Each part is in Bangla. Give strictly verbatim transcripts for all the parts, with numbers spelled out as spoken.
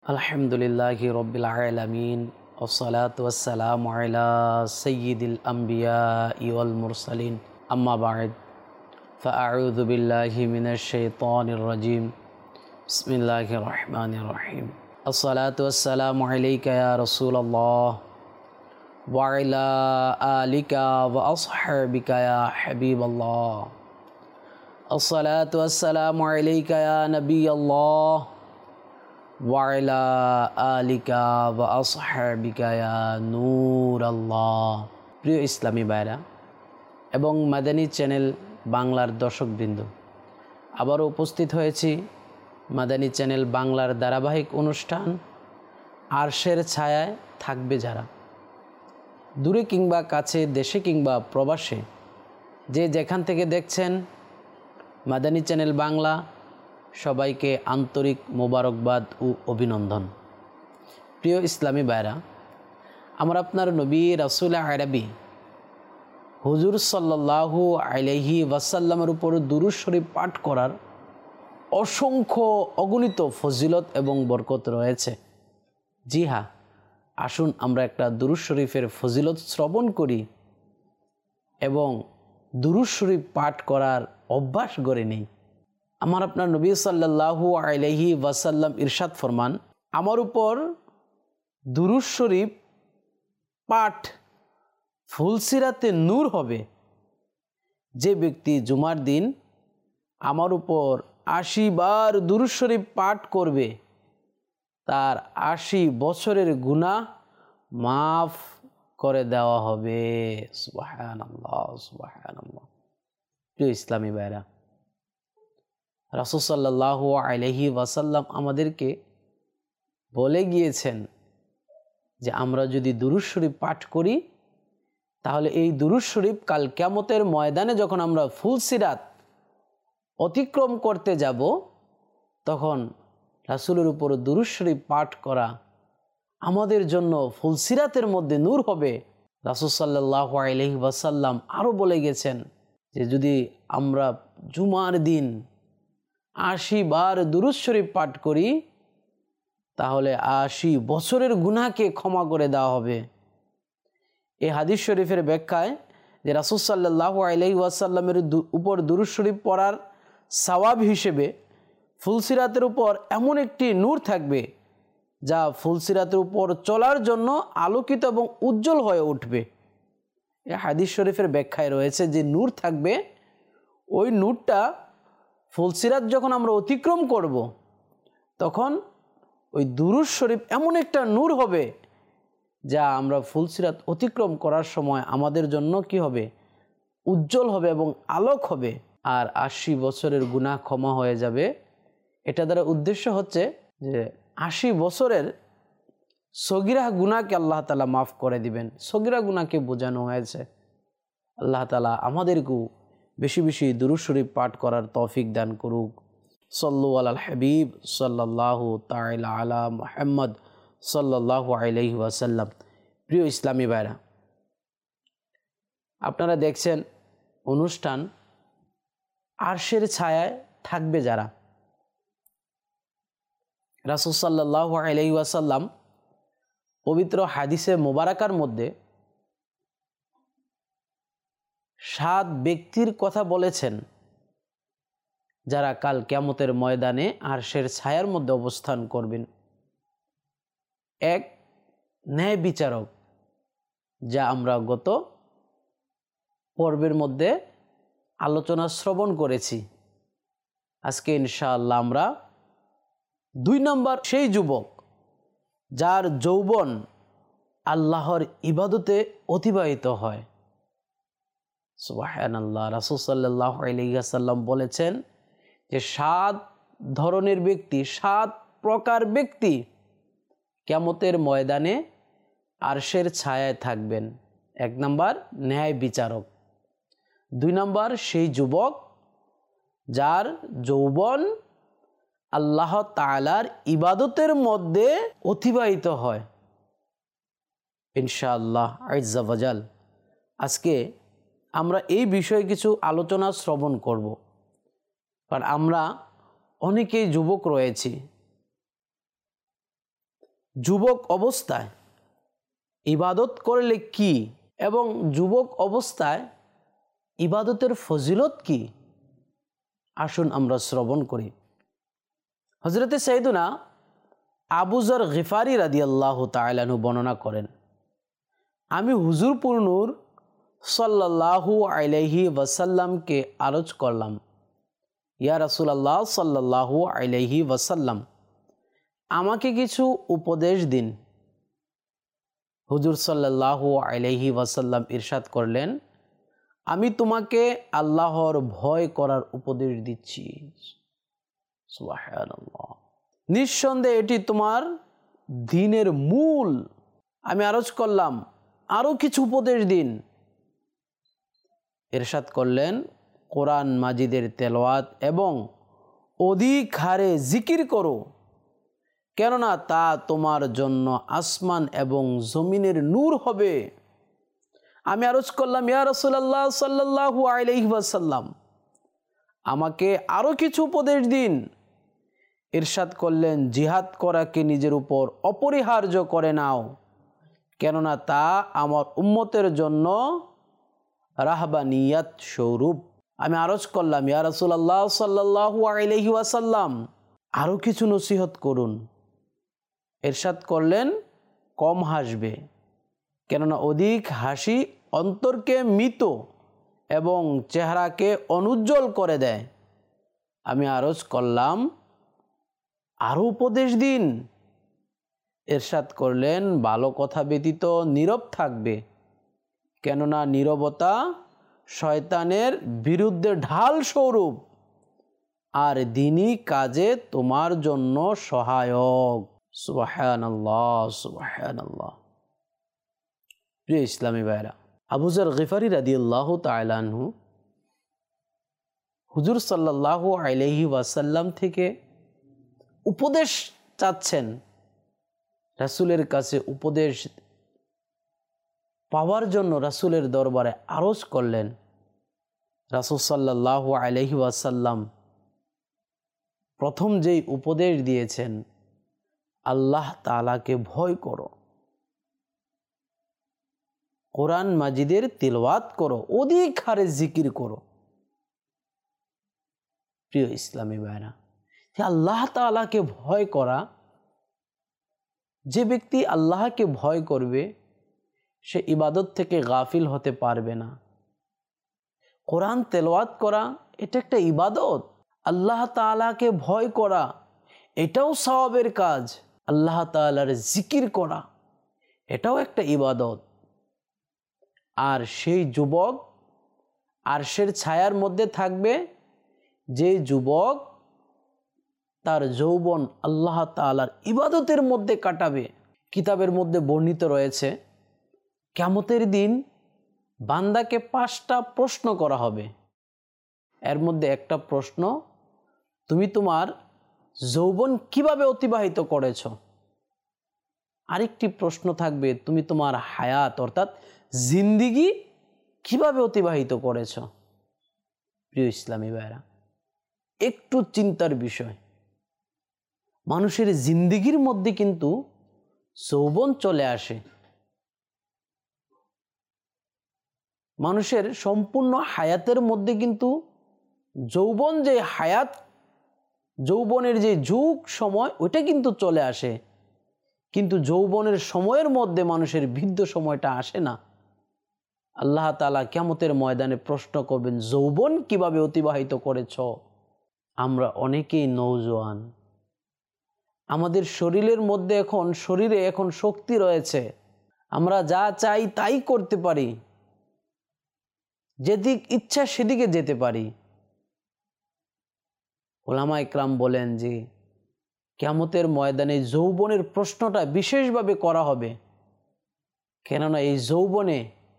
আলহামদুলিল্লাহি রব্বিল আলামিন ওয়াসসালাতু ওয়াসসালামু আলা সাইয়্যিদিল আমবিয়াই ওয়াল মুরসালিন আম্মা বা'দ ফাআউযু বিল্লাহি মিনাশ শাইতানির রাজিম বিসমিল্লাহির রহমানির রহিম আসসালাতু ওয়াসসালামু আলাইকা ইয়া রাসূলুল্লাহ ওয়া আলা আলিকা ওয়া আসহাবিকা ইয়া হাবিবাল্লাহ আসসালাতু ওয়াসসালামু আলাইকা ইয়া নবিয়াল্লাহ ওয়াইলা আলিকা ওয়া আসহাবিকা ইয়া নূর আল্লাহ। প্রিয় ইসলামী ভাইরা এবং মাদানী চ্যানেল বাংলার দর্শকবৃন্দ, আবারও উপস্থিত হয়েছি মাদানী চ্যানেল বাংলার ধারাবাহিক অনুষ্ঠান আরশের ছায়ায় থাকবে যারা। দূরে কিংবা কাছে, দেশে কিংবা প্রবাসে, যে যেখান থেকে দেখছেন মাদানী চ্যানেল বাংলা, সবাইকে আন্তরিক মোবারকবাদ ও অভিনন্দন। প্রিয় ইসলামী ভাইরা, আমরা আপনার নবী রাসূল আরবি হুজুর সাল্লাল্লাহু আলাইহি ওয়াসাল্লামের উপর দুরূদ শরীফ পাঠ করার অসংখ্য অগণিত ফজিলত এবং বরকত রয়েছে। জি হ্যাঁ, আসুন আমরা একটা দুরূদ শরীফের ফজিলত শ্রবণ করি এবং দুরূদ শরীফ পাঠ করার অভ্যাস গড়ে নেই। আমার আপনার নবী সাল্লাল্লাহু আলাইহি ওয়াসাল্লাম ইরশাদ ফরমান, আমার উপর দুরূদ শরীফ পাঠ ফুলসিরাতে নূর হবে। যে ব্যক্তি জুমার দিন আমার উপর আশি বার দুরূদ শরীফ পাঠ করবে, তার আশি বছরের গুনাহ মাফ করে দেওয়া হবে। সুবহানাল্লাহ, সুবহানাল্লাহ। প্রিয় ইসলামী ভাইরা, রাসূল সাল্লাল্লাহু আলাইহি ওয়াসাল্লাম আমাদেরকে বলে গিয়েছেন যে আমরা যদি দুরূদ শরীফ পাঠ করি, তাহলে এই দুরূদ শরীফ কাল কিয়ামতের ময়দানে যখন আমরা ফুলসিরাত অতিক্রম করতে যাব, তখন রাসূলের উপর দুরূদ শরীফ পাঠ করা আমাদের জন্য ফুলসিরাতের মধ্যে নূর হবে। রাসূল সাল্লাল্লাহু আলাইহি ওয়াসাল্লাম আরও বলে গেছেন যে যদি আমরা জুমার দিন আশি বার দুরূদ শরীফ পাঠ করি, তাহলে আশি বছরের গুনাহকে ক্ষমা করে দেওয়া হবে। এই হাদিস শরীফের ব্যাখ্যায় যে রাসূল সাল্লাল্লাহু আলাইহি ওয়াসাল্লামের উপর দুরূদ শরীফ পড়ার সওয়াব হিসেবে ফুলসিরাতের উপর এমন একটি নূর থাকবে যা ফুলসিরাতের উপর চলার জন্য আলোকিত এবং উজ্জ্বল হয়ে উঠবে। এই হাদিস শরীফের ব্যাখ্যায় রয়েছে যে নূর থাকবে, ওই নূরটা ফুলসিরাত যখন আমরা অতিক্রম করব, তখন ওই দুরূদ শরীফ এমন একটা নূর হবে যা আমরা ফুলসিরাত অতিক্রম করার সময় আমাদের জন্য কি হবে, উজ্জ্বল হবে এবং আলোক হবে। আর আশি বছরের গুনাহ ক্ষমা হয়ে যাবে। এটা দ্বারা উদ্দেশ্য হচ্ছে যে আশি বছরের সগীরা গুনাহকে আল্লাহ তাআলা মাফ করে দিবেন। সগীরা গুনাহকে বোঝানো হয়েছে। আল্লাহ তাআলা আমাদেরকেও বেশি বেশি দুরূদ শরীফ পাঠ করার তৌফিক দান করুক। সাল্লু আলাল হাবিব সাল্লাল্লাহু তাআলা আলা মুহাম্মদ সাল্লাল্লাহু আলাইহি ওয়াসাল্লাম। প্রিয় ইসলামী ভাইরা, আপনারা দেখছেন অনুষ্ঠান আরশের ছায়ায় থাকবে যারা। রাসূল সাল্লাল্লাহু আলাইহি ওয়াসাল্লাম পবিত্র হাদিসে মোবারকার মধ্যে সাত ব্যক্তির কথা বলেছেন যারা কাল কিয়ামতের ময়দানে আরশের ছায়ার মধ্যে অবস্থান করবেন। এক, ন্যায় বিচারক, যা আমরা গত পর্বের মধ্যে আলোচনা শ্রবণ করেছি। আজকে ইনশাআল্লাহ আমরা দুই নম্বর সেই যুবক যার যৌবন আল্লাহর ইবাদতে অতিবাহিত হয়। সুবহানাল্লাহ। রাসূল সাল্লাল্লাহু আলাইহি ওয়াসাল্লাম বলেছেন যে সাত ধরনের ব্যক্তি, সাত প্রকার ব্যক্তি কিয়ামতের ময়দানে আরশের ছায়ায় থাকবেন। এক নম্বর ন্যায় বিচারক, দুই নম্বর সেই যুবক যার যৌবন আল্লাহ তাআলার ইবাদতের মধ্যে অতিবাহিত হয়। ইনশাআল্লাহ আজ্জা ওয়াজাল আজকে আমরা এই বিষয়ে কিছু আলোচনা শ্রবণ করব। কারণ আমরা অনেকেই যুবক রয়েছি, যুবক অবস্থায় ইবাদত করলে কি এবং যুবক অবস্থায় ইবাদতের ফজিলত কি, আসুন আমরা শ্রবণ করি। হযরতে সাইয়েদুনা আবু যর গিফারি রাদিয়াল্লাহু তাআলা আনহু বর্ণনা করেন, আমি হুজুর পুরনূর সাল্লাল্লাহু আলাইহি ওয়াসাল্লামকে আরজ করলাম, ইয়া রাসূলুল্লাহ সাল্লাল্লাহু আলাইহি ওয়াসাল্লাম, আমাকে কিছু উপদেশ দিন। হুজুর সাল্লাল্লাহু আলাইহি ওয়াসাল্লাম ইরশাদ করলেন, আমি তোমাকে আল্লাহর ভয় করার উপদেশ দিচ্ছি। সুবহানাল্লাহ, নিঃসন্দেহে এটি তোমার দ্বীনের মূল। আমি আরজ করলাম, আরও কিছু উপদেশ দিন। ইরশাদ করলেন, কোরআন মাজিদের তেলাওয়াত এবং অধিক হারে জিকির করো, কেননা তা তোমার জন্য আসমান এবং জমিনের নূর হবে। আমি আরজ করলাম, ইয়া রাসূলুল্লাহ সাল্লাল্লাহু আলাইহি ওয়াসাল্লাম, আমাকে আরও কিছু উপদেশ দিন। ইরশাদ করলেন, জিহাদ করাকে নিজের উপর অপরিহার্য করে নাও, কেননা তা আমার উম্মতের জন্য রাহবানিয়াত স্বরূপ। আমি আরজ করলাম, ইয়া রাসূলুল্লাহ সাল্লাল্লাহু আলাইহি ওয়াসাল্লাম, আরও কিছু নসিহত করুন। ইরশাদ করলেন, কম হাসবে, কেননা অধিক হাসি অন্তরকে মৃত এবং চেহারাকে অনুজ্জ্বল করে দেয়। আমি আরজ করলাম, আরও উপদেশ দিন। ইরশাদ করলেন, ভালো কথা ব্যতীত নীরব থাকবে, কেননা নীরবতা শয়তানের বিরুদ্ধে ঢাল স্বরূপ আর দ্বীনি কাজে তোমার জন্য সহায়ক। সুবহানাল্লাহ, সুবহানাল্লাহ। প্রিয় ইসলামী ভাইরা, আবু যর গিফারি রাদিয়াল্লাহু তাআলা আনহু হুজুর সাল্লাল্লাহু আলাইহি ওয়াসাল্লাম থেকে উপদেশ চাচ্ছেন, রাসূলের কাছে উপদেশ পাওয়ার জন্য রাসূলের দরবারে আরজ করলেন। রাসূল সাল্লাল্লাহু আলাইহি ওয়াসাল্লাম প্রথম যেই উপদেশ দিয়েছেন, আল্লাহ তাআলাকে ভয় করো, কোরআন মাজিদের তিলাওয়াত করো, অধিক হারে জিকির করো। প্রিয় ইসলামী ভাইরা, আল্লাহ তাআলাকে ভয় করা, যে ব্যক্তি আল্লাহকে ভয় করবে সে ইবাদত থেকে গাফিল হতে পারবে না। কোরআন তেলাওয়াত করা এটা একটা ইবাদত। আল্লাহ তাআলাকে ভয় করা এটাও সওয়াবের কাজ। আল্লাহ তাআলার জিকির করা এটাও একটা ইবাদত। আর সেই যুবক আরশের ছায়ার মধ্যে থাকবে যে যুবক তার যৌবন আল্লাহ তাআলার ইবাদতের মধ্যে কাটাবে। কিতাবের মধ্যে বর্ণিত রয়েছে, কিয়ামতের দিন বান্দাকে পাঁচটা প্রশ্ন করা হবে। এর মধ্যে একটা প্রশ্ন, তুমি তোমার যৌবন কিভাবে অতিবাহিত করেছ। আরেকটি প্রশ্ন থাকবে, তুমি তোমার হায়াত অর্থাৎ জিন্দিগি কিভাবে অতিবাহিত করেছ। প্রিয় ইসলামী ভাইরা, একটু চিন্তার বিষয়, মানুষের জিন্দিগির মধ্যে কিন্তু যৌবন চলে আসে। মানুষের সম্পূর্ণ হায়াতের মধ্যে কিন্তু যৌবন, যে হায়াত, যৌবনের যে যুগ সময়, ওইটা কিন্তু চলে আসে। কিন্তু যৌবনের সময়ের মধ্যে মানুষের বৃদ্ধ সময়টা আসে না। আল্লাহ তাআলা কিয়ামতের ময়দানে প্রশ্ন করবেন, যৌবন কিভাবে অতিবাহিত করেছ। আমরা অনেকেই নওজোয়ান, আমাদের শরীরের মধ্যে এখন শরীরে এখন শক্তি রয়েছে, আমরা যা চাই তাই করতে পারি, যেদিক ইচ্ছা সেদিকে যেতে পারি। উলামা ইকরাম বলেন যে কিয়ামতের ময়দানে যৌবনের প্রশ্নটা বিশেষভাবে করা হবে, কেননা এই যৌবনে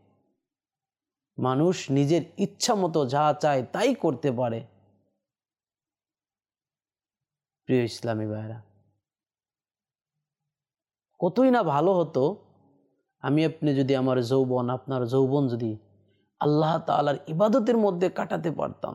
মানুষ নিজের ইচ্ছা মতো যা চায় তাই করতে পারে। প্রিয় ইসলামী ভাইরা, কতই না ভালো হতো আমি আপনি যদি আমার যৌবন, আপনার যৌবন যদি আল্লাহ তাআলার ইবাদতের মধ্যে কাটাতে পারতাম।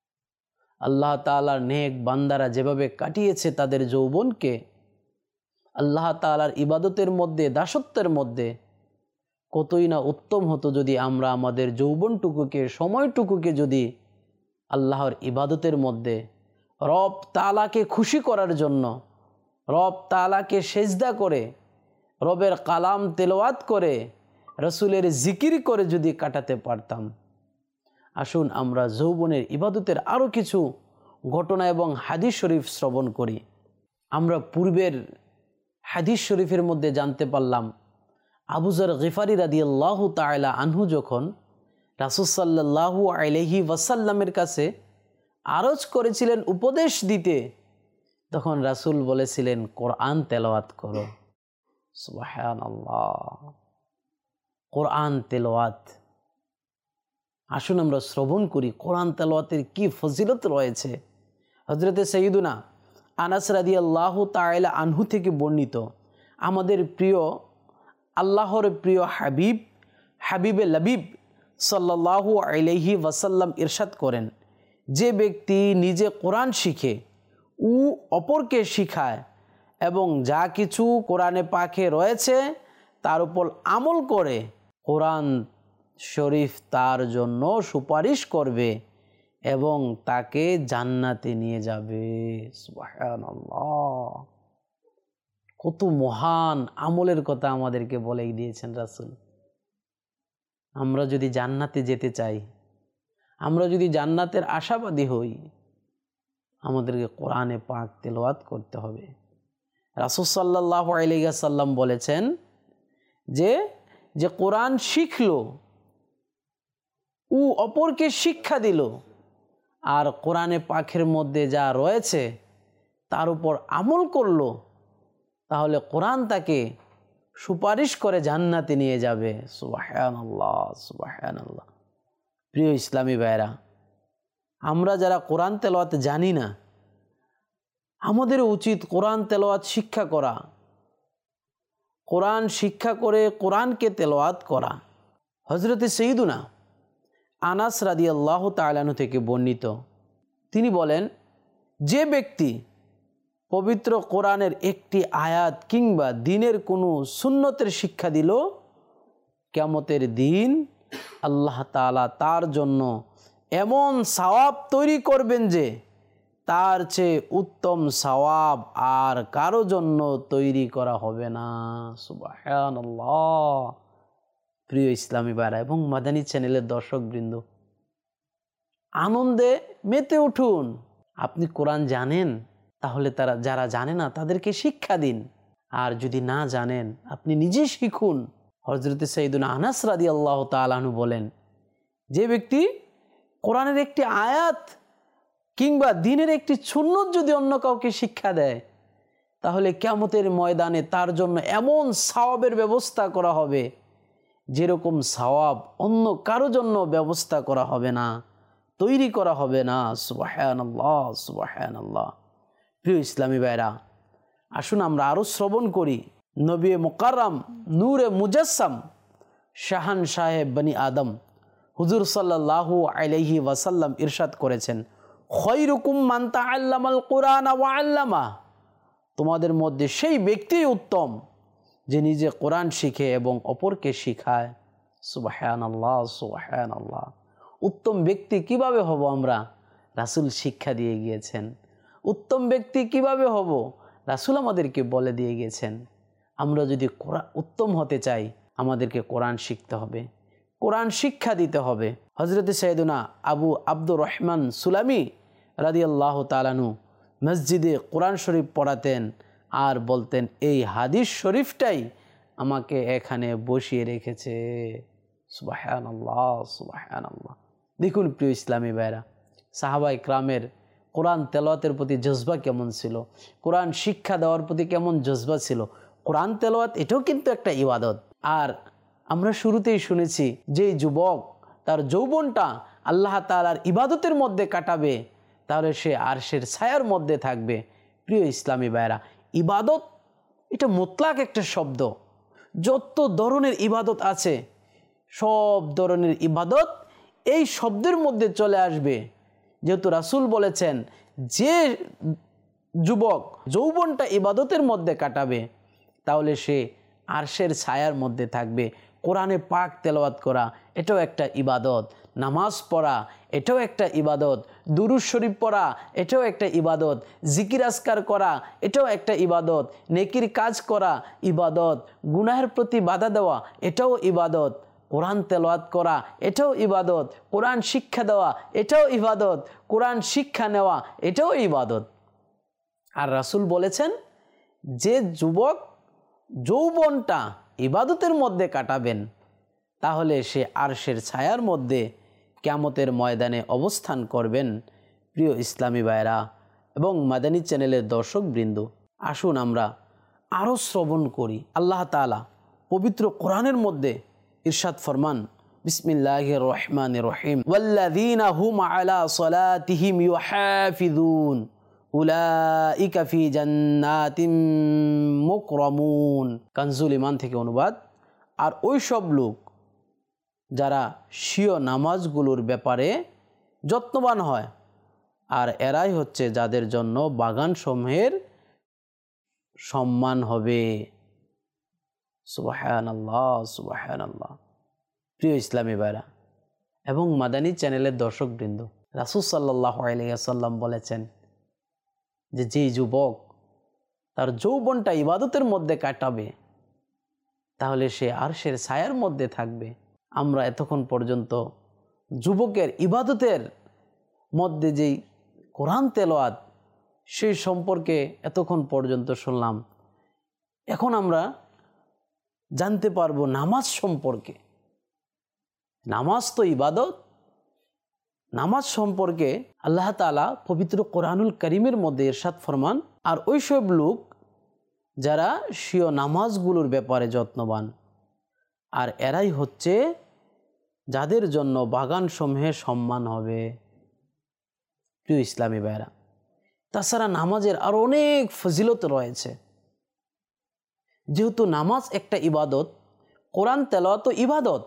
আল্লাহ তাআলার নেক বান্দারা যেভাবে কাটিয়েছে তাদের যৌবনকে, আল্লাহ তাআলার ইবাদতের মধ্যে, দাসত্বের মধ্যে কতই না উত্তম হতো যদি আমরা আমাদের যৌবনটুকুকে, সময়টুকুকে যদি আল্লাহর ইবাদতের মধ্যে রব তাআলাকে খুশি করার জন্য, রব তাআলাকে সেজদা করে, রবের কালাম তেলাওয়াত করে, রসুলের জিকির করে যদি কাটাতে পারতাম। আসুন আমরা যৌবনের ইবাদতের আরও কিছু ঘটনা এবং হাদিস শরীফ শ্রবণ করি। আমরা পূর্বের হাদিস শরীফের মধ্যে জানতে পারলাম আবু যর গিফারি রাদিয়াল্লাহু তাআলা আনহু যখন রাসূল সাল্লাল্লাহু আলাইহি ওয়াসাল্লামের কাছে আরজ করেছিলেন উপদেশ দিতে, তখন রাসূল বলেছিলেন কোরআন তেলাওয়াত করো। সুবহানাল্লাহ, কোরআন তেলাওয়াত। আসুন আমরা শ্রবণ করি কোরআন তেলাওয়াতের কি ফজিলত রয়েছে। হযরতে সাইয়্যিদুনা আনাস রাদিয়াল্লাহু তাআলা আনহু থেকে বর্ণিত, আমাদের প্রিয় আল্লাহর প্রিয় হাবিব, হাবিবে লবিব সাল্লাল্লাহু আলাইহি ওয়াসাল্লাম ইরশাদ করেন, যে ব্যক্তি নিজে কোরআন শিখে ও অপরকে শিখায় এবং যা কিছু কোরআনে পাকে রয়েছে তার উপর আমল করে, কোরআন শরীফ তার জন্য সুপারিশ করবে এবং তাকে জান্নাতে নিয়ে যাবে। সুবহানাল্লাহ, কত মহান আমলের কথা আমাদেরকে বলেই দিয়েছেন রাসূল। আমরা যদি জান্নাতে যেতে চাই, আমরা যদি জান্নাতের আশাবাদী হই, আমাদেরকে কোরআনে পাক তেলাওয়াত করতে হবে। রাসূল সাল্লাল্লাহু আলাইহি ওয়াসাল্লাম বলেছেন যে যে কোরআন শিখলো ও অপরকে শিক্ষা দিল আর কোরআনে পাকের মধ্যে যা রয়েছে তার উপর আমল করলো, তাহলে কোরআন তাকে সুপারিশ করে জান্নাতে নিয়ে যাবে। সুবহানাল্লাহ, সুবহানাল্লাহ। প্রিয় ইসলামী ভাইরা, আমরা যারা কোরআন তেলাওয়াত জানি না, আমাদের উচিত কোরআন তেলাওয়াত শিক্ষা করা, কোরআন শিক্ষা করে কোরআনকে তেলাওয়াত করা। হযরতে সাইয়্যিদুনা আনাস রাদিয়াল্লাহু তাআলা আনহু থেকে বর্ণিত, তিনি বলেন, যে ব্যক্তি পবিত্র কোরআনের একটি আয়াত কিংবা দিনের কোনো সুন্নতের শিক্ষা দিল, কিয়ামতের দিন আল্লাহ তাআলা তার জন্য এমন সওয়াব তৈরি করবেন যে তার চেয়ে উত্তম সওয়াব আর কারো জন্য তৈরি করা হবে না। সুবহানাল্লাহ। প্রিয় ইসলামী ভাইরা এবং মাদানী চ্যানেলের দর্শকবৃন্দ, আনন্দে মেতে উঠুন। আপনি কোরআন জানেন, তাহলে তারা যারা জানে না তাদেরকে শিক্ষা দিন, আর যদি না জানেন আপনি নিজে শিখুন। হযরতে সাইয়্যিদুনা আনাস রাদিয়াল্লাহু তাআলা আনহু বলেন, যে ব্যক্তি কোরআনের একটি আয়াত কিংবা দিনের একটি সুন্নত যদি অন্য কাউকে শিক্ষা দেয়, তাহলে কিয়ামতের ময়দানে তার জন্য এমন সওয়াবের ব্যবস্থা করা হবে যেরকম সওয়াব অন্য কারো জন্য ব্যবস্থা করা হবে না, তৈরি করা হবে না। সুবহানাল্লাহ, সুবহানাল্লাহ। প্রিয় ইসলামী ভাইরা, আসুন আমরা আরও শ্রবণ করি। নবী মুকাররম নূরে মুজাসসাম শাহান সাহেব বনি আদম হুজুর সাল্লাল্লাহু আলাইহি ওয়াসাল্লাম ইরশাদ করেছেন, খায়রুকুম মান তাআল্লামাল কুরআন ওয়া আল্লামা, তোমাদের মধ্যে সেই ব্যক্তি উত্তম যে নিজে কোরআন শিখে এবং অপরকে শিখায়। সুবহানাল্লাহ, সুবহানাল্লাহ। উত্তম ব্যক্তি কিভাবে হব আমরা? রাসূল শিক্ষা দিয়ে গিয়েছেন। উত্তম ব্যক্তি কিভাবে হব? রাসূল আমাদেরকে বলে দিয়ে গেছেন। আমরা যদি কোরআন উত্তম হতে চাই, আমাদেরকে কোরআন শিখতে হবে, কোরআন শিক্ষা দিতে হবে। হযরতে সাইয়্যিদুনা আবু আব্দুর রহমান সুলামি রাদিয়াল্লাহু তাআলা আনহু মসজিদে কোরআন শরীফ পড়াতেন আর বলতেন, এই হাদিস শরীফটাই আমাকে এখানে বসিয়ে রেখেছে। সুবহানাল্লাহ, সুবহানাল্লাহ। দেখুন প্রিয় ইসলামী ভাইরা, সাহাবা ইকরামের কোরআন তেলাওয়াতের প্রতি জজবা কেমন ছিল, কোরআন শিক্ষা দেওয়ার প্রতি কেমন জজবা ছিল। কোরআন তেলাওয়াত এটাও কিন্তু একটা ইবাদত। আর আমরা শুরুতেই শুনেছি যে যুবক তার যৌবনটা আল্লাহ তাআলার ইবাদতের মধ্যে কাটাবে, তাহলে সে আরশের ছায়ার মধ্যে থাকবে। প্রিয় ইসলামী ভাইরা, ইবাদত এটা মুতলাক একটা শব্দ। যত ধরনের ইবাদত আছে সব ধরনের ইবাদত এই শব্দের মধ্যে চলে আসবে, যেহেতু রাসূল বলেছেন যে যুবক যৌবনটা ইবাদতের মধ্যে কাটাবে তাহলে সে আরশের ছায়ার মধ্যে থাকবে। কোরআনে পাক তেলাওয়াত করা এটাও একটা ইবাদত, নামাজ পড়া এটাও একটা ইবাদত, দুরূদ শরীফ পড়া এটাও একটা ইবাদত, জিকির আজকার করা এটাও একটা ইবাদত, নেকির কাজ করা ইবাদত, গুনাহের প্রতি বাধা দেওয়া এটাও ইবাদত, কোরআন তেলাওয়াত করা এটাও ইবাদত, কোরআন শিক্ষা দেওয়া এটাও ইবাদত, কোরআন শিক্ষা নেওয়া এটাও ইবাদত। আর রাসূল বলেছেন যে যুবক যৌবনটা ইবাদতের মধ্যে কাটাবেন তাহলে সে আরশের ছায়ার মধ্যে কিয়ামতের ময়দানে অবস্থান করবেন। প্রিয় ইসলামী ভাইরা এবং মাদানী চ্যানেলের দর্শকবৃন্দ, আসুন আমরা আরও শ্রবণ করি। আল্লাহ তাআলা পবিত্র কোরআনের মধ্যে ইরশাদ ফরমান, বিসমিল্লাহির রহমানির রহিম, ওয়াল্লাযীনা হুম আলা সালাতিহিম ইউহাফিযুন উলাইকা ফি জান্নাতিম মুকরামুন। কানজুল ঈমান থেকে অনুবাদ। আর ওই সব লোক যারা স্বীয় নামাজগুলোর ব্যাপারে যত্নবান হয়, আর এরাই হচ্ছে যাদের জন্য বাগানসমূহের সম্মান হবে। সুবহানাল্লাহ, সুবহানাল্লাহ। প্রিয় ইসলামী ভাইরা এবং মাদানী চ্যানেলের দর্শকবৃন্দ, রাসূল সাল্লাল্লাহু আলাইহি ওয়াসাল্লাম বলেছেন যে যেই যুবক তার যৌবনটা ইবাদতের মধ্যে কাটাবে তাহলে সে আরশের ছায়ার মধ্যে থাকবে। আমরা এতক্ষণ পর্যন্ত যুবকের ইবাদতের মধ্যে যেই কোরআন তেলাওয়াত সেই সম্পর্কে এতক্ষণ পর্যন্ত শুনলাম। এখন আমরা জানতে পারবো নামাজ সম্পর্কে। নামাজ তো ইবাদত। নামাজ সম্পর্কে আল্লাহ তাআলা পবিত্র কোরআনুল কারীমের মধ্যে ইরশাদ ফরমান, আর ওইসব লোক যারা স্বীয় নামাজগুলোর ব্যাপারে যত্নবান, আর এরাই হচ্ছে যাদের জন্য বাগানসমূহে সম্মান হবে। প্রিয় ইসলামী ভাইরা, তাছাড়া নামাজের আরও অনেক ফজিলত রয়েছে। যেহেতু নামাজ একটা ইবাদত, কোরআন তেলাওয়াত ইবাদত,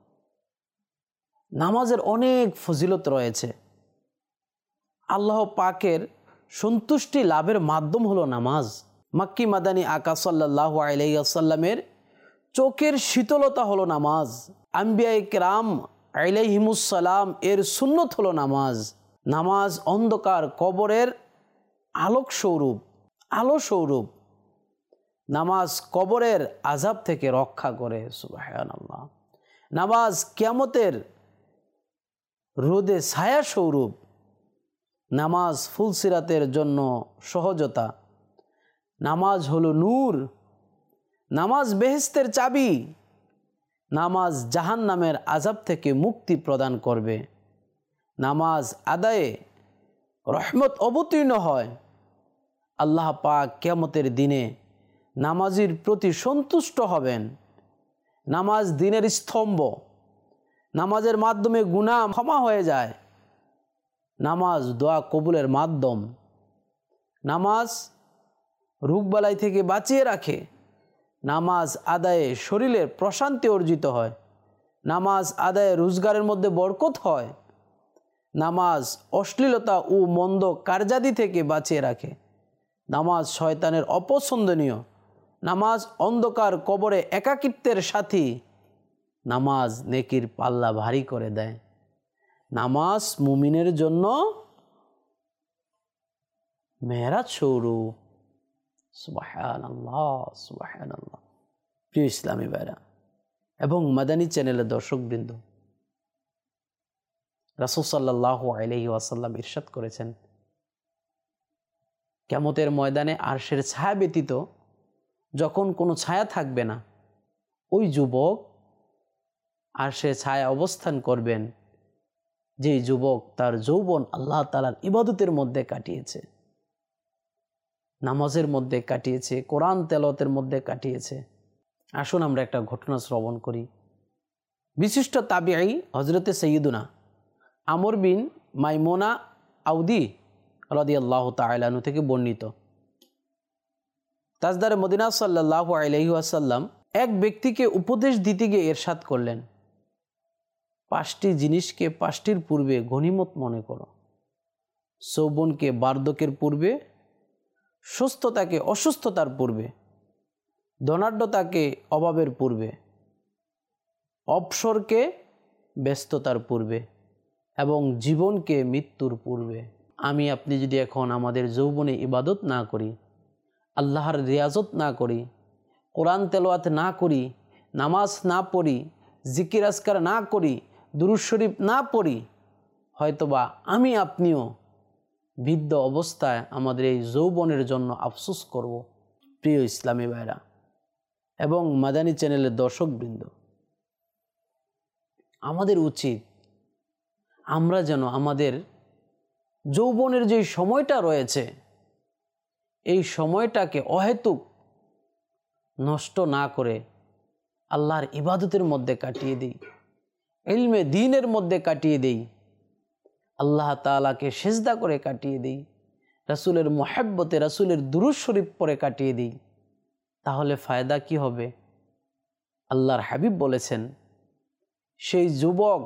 নামাজের অনেক ফজিলত রয়েছে। আল্লাহ পাকের সন্তুষ্টি লাভের মাধ্যম হলো নামাজ। মাক্কি মাদানী আকা সাল্লাল্লাহু আলাইহি ওয়াসাল্লামের চোখের শীতলতা হলো নামাজ। আম্বিয়ায়ে কেরাম আলাইহিমুস সালাম এর সুন্নত হলো নামাজ। নামাজ অন্ধকার কবরের আলোক স্বরূপ, আলো স্বরূপ। নামাজ কবরের আযাব থেকে রক্ষা করে। সুবহানাল্লাহ। নামাজ কিয়ামতের রোদে ছায়া স্বরূপ। নামাজ ফুলসিরাতের জন্য সহজতা। নামাজ হলো নূর। নামাজ বেহেশতের চাবি। নামাজ জাহান্নামের আযাব থেকে মুক্তি প্রদান করবে। নামাজ আদায়ে রহমত অবতীর্ণ হয়। আল্লাহ পাক কিয়ামতের দিনে নামাজীর প্রতি সন্তুষ্ট হবেন। নামাজ দ্বীনের স্তম্ভ। নামাজের মাধ্যমে গুনাহ ক্ষমা হয়ে যায়। নামাজ দোয়া কবুলের মাধ্যম। নামাজ রোগবালাই থেকে বাঁচিয়ে রাখে। নামাজ আদায়ে শরীরের প্রশান্তি অর্জিত হয়। নামাজ আদায়ে রোজগারের মধ্যে বরকত হয়। নামাজ অশ্লীলতা ও মন্দ কার্যাদি থেকে বাঁচিয়ে রাখে। নামাজ শয়তানের অপছন্দনীয়। নামাজ অন্ধকার কবরে একাকিত্বের সাথী। নামাজ নেকির পাল্লা ভারী করে দেয়। নামাজ মুমিনের জন্য মেরাজ স্বরূপ। সুবহানাল্লাহ, সুবহানাল্লাহ। প্রিয় ইসলামী ভাইরা এবং মাদানী চ্যানেলের দর্শকবৃন্দ, রাসূল সাল্লাল্লাহু আলাইহি ওয়াসাল্লাম ইরশাদ করেছেন, কিয়ামতের ময়দানে আরশের ছায়া ব্যতীত যখন কোনো ছায়া থাকবে না, ওই যুবক আরশের ছায়া অবস্থান করবেন যে যুবক তার যৌবন আল্লাহ তাআলার ইবাদতের মধ্যে কাটিয়েছে, নামাজের মধ্যে কাটিয়েছে, কোরআন তেলাওয়াতের মধ্যে কাটিয়েছে। আসুন আমরা একটা ঘটনা শ্রবণ করি। বিশিষ্ট তাবিঈ হযরতে সাইয়্যিদুনা আমর বিন মাইমুনা আউদি রাদিয়াল্লাহু তাআলা আনহু থেকে বর্ণিত, তাজদারে মদিনা সাল্লাল্লাহু আলাইহি ওয়াসাল্লাম এক ব্যক্তিকে উপদেশ দিতে গিয়ে ইরশাদ করলেন, পাঁচটি জিনিসকে পাঁচটির পূর্বে গনিমত মনে করো। যৌবনকে বার্ধক্যের পূর্বে, সুস্থতাকে অসুস্থতার পূর্বে, ধনাঢ্যতাকে অভাবের পূর্বে, অবসরকে ব্যস্ততার পূর্বে এবং জীবনকে মৃত্যুর পূর্বে। আমি আপনি যদি এখন আমাদের যৌবনে ইবাদত না করি, আল্লাহর রিয়াজত না করি, কোরআন তেলাওয়াত না করি, নামাজ না পড়ি, জিকির আজকার না করি, দুরূদ শরীফ না পড়ি, হয়তোবা আমি আপনিও বৃদ্ধ অবস্থায় আমাদের এই যৌবনের জন্য আফসোস করব। প্রিয় ইসলামী ভাইরা এবং মাদানী চ্যানেলের দর্শকবৃন্দ, আমাদের উচিত আমরা যেন আমাদের যৌবনের যে সময়টা রয়েছে এই সময়টাকে অহেতুক নষ্ট না করে আল্লাহর ইবাদতের মধ্যে কাটিয়ে দিই, ইলমে দ্বীনের মধ্যে কাটিয়ে দিই, আল্লাহ তাআলাকে সিজদা করে কাটিয়ে দিই, রাসূলের মুহাব্বতে রাসূলের দুরূদ শরীফ পড়ে কাটিয়ে দিই। তাহলে ফায়দা কি হবে? আল্লাহর হাবিব বলেছেন, সেই যুবক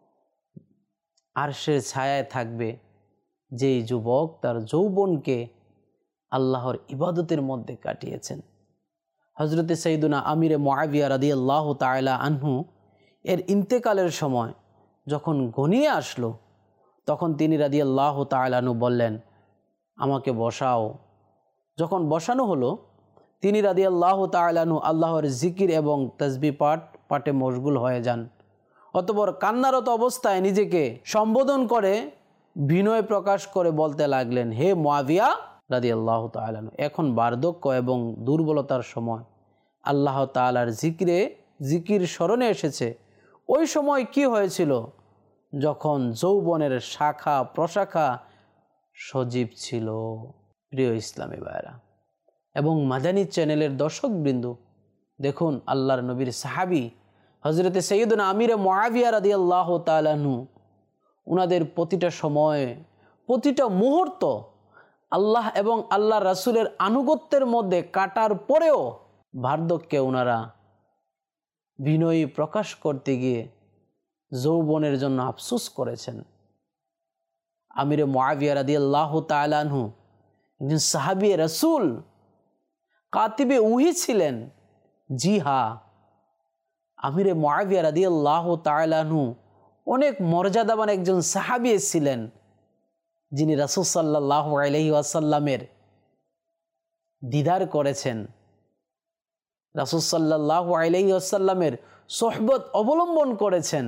আরশের ছায়ায় থাকবে যেই যুবক তার যৌবনকে আল্লাহর ইবাদতের মধ্যে কাটিয়েছেন। হযরতে সাইয়্যিদুনা আমিরে মুআবিয়া রাদিয়াল্লাহু তাআলা আনহু এর ইন্তেকালের সময় যখন ঘনিয়ে আসলো, তখন তিনি রাদিয়াল্লাহু তাআলা আনহু বললেন, আমাকে বসাও। যখন বসানো হলো, তিনি রাদিয়াল্লাহু তাআলা আনহু আল্লাহর জিকির এবং তাসবিহ পাঠ পাঠে মশগুল হয়ে যান। অতঃপর কান্নারত অবস্থায় নিজেকে সম্বোধন করে বিনয় প্রকাশ করে বলতে লাগলেন, হে মুআবিয়া রাদিয়াল্লাহু তাআলা আনহু, এখন বার্ধক্য এবং দুর্বলতার সময়, আল্লাহ তাআলার জিকিরে জিকির স্মরণে এসেছে। ওই সময় কি হয়েছিল? যখন যৌবনের শাখা প্রশাখা সজীব ছিল। প্রিয় ইসলামী ভাইরা এবং মাদানী চ্যানেলের দর্শকবৃন্দ, দেখুন আল্লাহর নবীর সাহাবী হযরতে সাইয়্যিদুনা আমিরে মুআবিয়া রাদিয়াল্লাহু তাআলা আনহু, উনাদের প্রতিটা সময়ে প্রতিটা মুহূর্ত আল্লাহ এবং আল্লাহ রাসূলের আনুগত্যের মধ্যে কাটার পরেও বার্ধক্যে ওনারা বিনয়ী প্রকাশ করতে গিয়ে যৌবনের জন্য আফসোস করেছেন। আমিরে মুআবিয়া রাদিয়াল্লাহু তাআলা আনহু একজন সাহাবী রাসূল, কাতিবে ওহী ছিলেন। জি হ্যাঁ, আমিরে মুআবিয়া রাদিয়াল্লাহু তাআলা আনহু অনেক মর্যাদাবান একজন সাহাবী ছিলেন, যিনি রাসূল সাল্লাল্লাহু আলাইহি ওয়াসাল্লামের দিদার করেছেন, রাসূল সাল্লাল্লাহু আলাইহি ওয়াসাল্লামের সোহবত অবলম্বন করেছেন।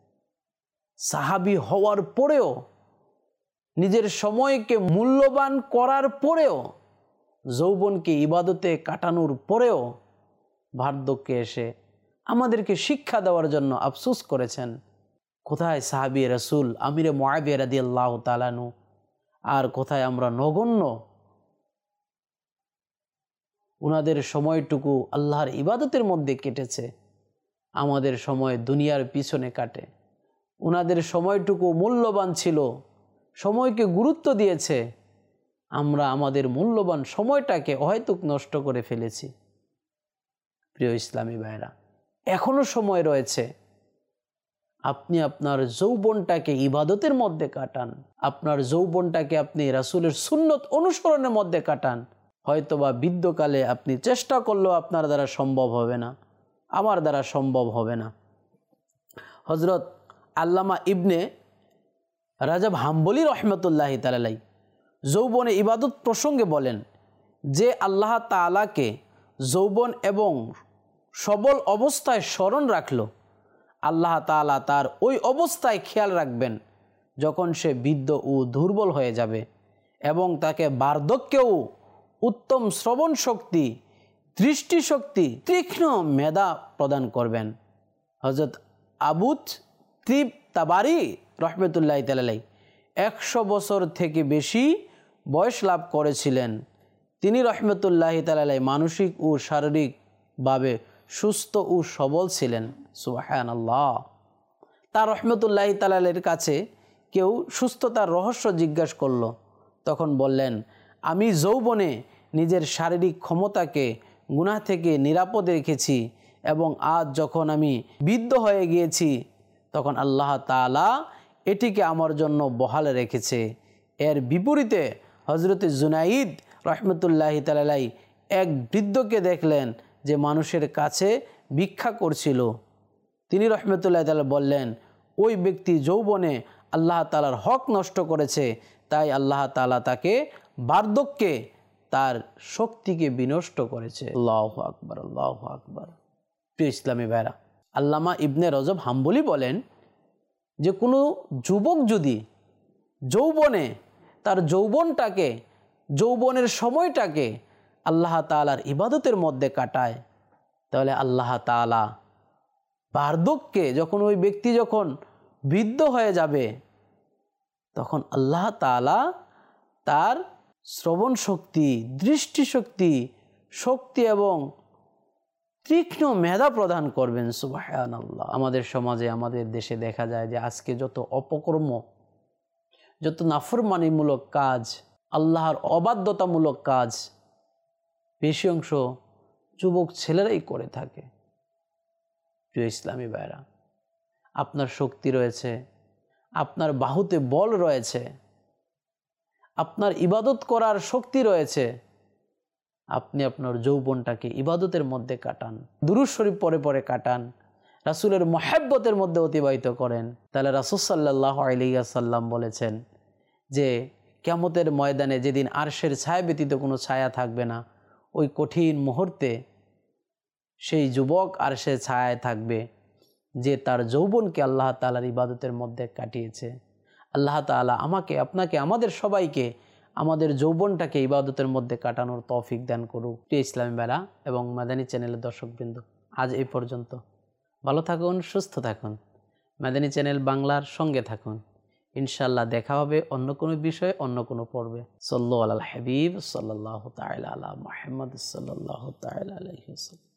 সাহাবী হওয়ার পরেও, নিজের সময়কে মূল্যবান করার পরেও, যৌবনকে ইবাদতে কাটানোর পরেও বার্ধক্যে এসে আমাদেরকে শিক্ষা দেওয়ার জন্য আফসোস করেছেন। কোথায় সাহাবী রাসূল আমিরে মুআবিয়া রাদিয়াল্লাহু তাআলা আনহু, আর কোথায় আমরা নগণ্য? উনাদের সময়টুকু আল্লাহর ইবাদতের মধ্যে কেটেছে, আমাদের সময় দুনিয়ার পিছনে কাটে। উনাদের সময়টুকু মূল্যবান ছিল, সময়কে গুরুত্ব দিয়েছে, আমরা আমাদের মূল্যবান সময়টাকে অহেতুক নষ্ট করে ফেলেছি। প্রিয় ইসলামী ভাইরা, এখনো সময় রয়েছে। আপনি আপনার যৌবনটাকে ইবাদতের মধ্যে কাটান, আপনার যৌবনটাকে আপনি রাসূলের সুন্নত অনুসরণের মধ্যে কাটান। হয়তোবা বৃদ্ধকালে আপনি চেষ্টা করলেও আপনার দ্বারা সম্ভব হবে না, আমার দ্বারা সম্ভব হবে না। হযরত আল্লামা ইবনে রাজব হাম্বলি রহমতুল্লাহি তাআলা আলাইহি যৌবনে ইবাদত প্রসঙ্গে বলেন যে আল্লাহ তাআলাকে যৌবন এবং সবল অবস্থায় স্মরণ রাখলো, আল্লাহ তাআলা তার ওই অবস্থায় খেয়াল রাখবেন যখন সে বৃদ্ধ ও দুর্বল হয়ে যাবে, এবং তাকে বার্ধক্যেও উত্তম শ্রবণ শক্তি, দৃষ্টিশক্তি, তীক্ষ্ণ মেধা প্রদান করবেন। হযরত আবু তিব তাবারি রহমতুল্লাহি তাআলা আলাইহি একশো বছর থেকে বেশি বয়স লাভ করেছিলেন। তিনি রহমতুল্লাহি তাআলা আলাইহি মানসিক ও শারীরিকভাবে সুস্থ ও সবল ছিলেন। সুবহানাল্লাহ। তার রহমতুল্লাহি তাআলা আলাইহির কাছে কেউ সুস্থতার রহস্য জিজ্ঞাসা করল, তখন বললেন, আমি যৌবনে নিজের শারীরিক ক্ষমতাকে গুনাহ থেকে নিরাপদ রেখেছি, এবং আজ যখন আমি বৃদ্ধ হয়ে গিয়েছি তখন আল্লাহ তাআলা এটিকে আমার জন্য বহাল রেখেছে। এর বিপরীতে হযরতে জুনাইদ রহমতুল্লাহি তাআলা আলাইহি এক বৃদ্ধকে দেখলেন যে মানুষের কাছে ভিক্ষা করছিল, তিনি রহমতুল্লাহ তাআলা বললেন ওই ব্যক্তি যৌবনে আল্লাহ তাআলার হক নষ্ট করেছে, তাই আল্লাহ তাআলা তাকে বার্ধক্যে তার শক্তিকে বিনষ্ট করেছে। আল্লাহু আকবার, আল্লাহু আকবার। প্রিয় ইসলামী ভাইরা, আল্লামা ইবনে রজব হাম্বলি বলেন যে কোনো যুবক যদি যৌবনে তার যৌবনটাকে যৌবনের সময়টাকে আল্লাহ তাআলার ইবাদতের মধ্যে কাটায়, তাহলে আল্লাহ তাআলা বার্ধক্যে যখন ওই ব্যক্তি যখন বৃদ্ধ হয়ে যাবে, তখন আল্লাহ তাআলা তার শ্রবণ শক্তি, দৃষ্টিশক্তি, শক্তি এবং তীক্ষ্ণ মেধা প্রদান করবেন। সুবহানাল্লাহ। আমাদের সমাজে, আমাদের দেশে দেখা যায় যে আজকে যত অপকর্ম, যত নাফরমানিমূলক কাজ, আল্লাহর অবাধ্যতামূলক কাজ বেশি অংশ যুবক ছেলেরাই করে থাকে। প্রিয় ইসলামী ভাইরা, আপনার শক্তি রয়েছে, আপনার বাহুতে বল রয়েছে, আপনার ইবাদত করার শক্তি রয়েছে, আপনি আপনার যৌবনটাকে ইবাদতের মধ্যে কাটান, দুরূদ শরীফ পরে পরে কাটান, রাসূলের মহব্বতের মধ্যে অতিবাহিত করেন। তাহলে রাসূল সাল্লাল্লাহু আলাইহি ওয়াসাল্লাম বলেছেন যে কিয়ামতের ময়দানে যেদিন আরশের ছায়া ব্যতীত কোনো ছায়া থাকবে না, ওই কঠিন মুহূর্তে সেই যুবক আরশের ছায়ায় থাকবে যে তার যৌবনকে আল্লাহ তাআলার ইবাদতের মধ্যে কাটিয়েছে। আল্লাহ তাআলা আমাকে, আপনাকে, আমাদের সবাইকে আমাদের যৌবনটাকে ইবাদতের মধ্যে কাটানোর তৌফিক দান করুক। প্রিয় ইসলামী ভাইরা এবং মাদানী চ্যানেলের দর্শকবৃন্দ, আজ এই পর্যন্ত। ভালো থাকুন, সুস্থ থাকুন, মাদানী চ্যানেল বাংলার সঙ্গে থাকুন। ইনশাআল্লাহ দেখা হবে অন্য কোনো বিষয়ে, অন্য কোনো পর্বে। সাল্লাল্লাহু আলাল হাবিব সাল্লাল্লাহু তাআলা আলা মুহাম্মদ সাল্লাল্লাহু তাআলা আলাইহি ওয়াসাল্লাম।